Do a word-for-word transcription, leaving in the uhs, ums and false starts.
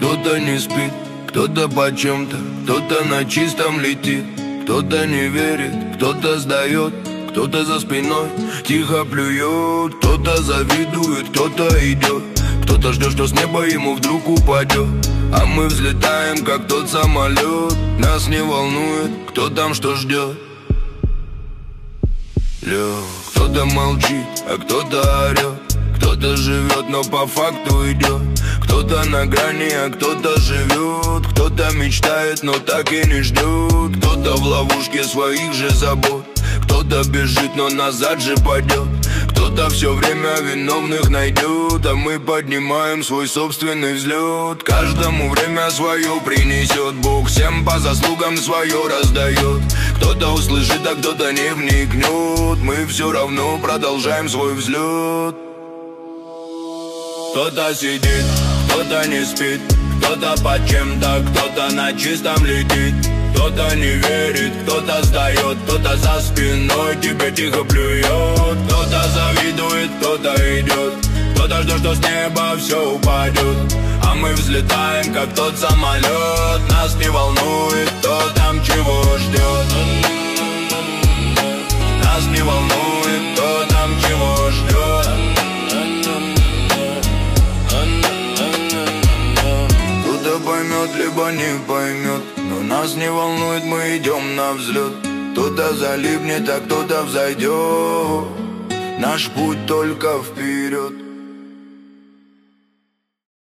Кто-то не спит, кто-то по чем-то, кто-то на чистом летит. Кто-то не верит, кто-то сдает, кто-то за спиной тихо плюет. Кто-то завидует, кто-то идет, кто-то ждет, что с неба ему вдруг упадет. А мы взлетаем, как тот самолет. Нас не волнует, кто там что ждет. Лёг. Кто-то молчит, а кто-то орет. Кто-то живет, но по факту идет. Кто-то на грани, а кто-то живет. Кто-то мечтает, но так и не ждет. Кто-то в ловушке своих же забот. Кто-то бежит, но назад же пойдет. Кто-то все время виновных найдет. А мы поднимаем свой собственный взлет. Каждому время свое принесет. Бог всем по заслугам свое раздает. Кто-то услышит, а кто-то не вникнет. Мы все равно продолжаем свой взлет. Кто-то сидит, кто-то не спит, кто-то под чем-то, кто-то на чистом летит. Кто-то не верит, кто-то сдает, кто-то за спиной тебе тихо плюет. Кто-то завидует, кто-то идет, кто-то ждет, что с неба все упадет. А мы взлетаем, как тот самолет. Нас не волнует, кто там чего ждет. Нас не волнует, кто там чего ждет. Кто-то поймет, либо не поймет, но нас не волнует, мы идем на взлет. Кто-то залипнет, а кто-то взойдет. Наш путь только вперед.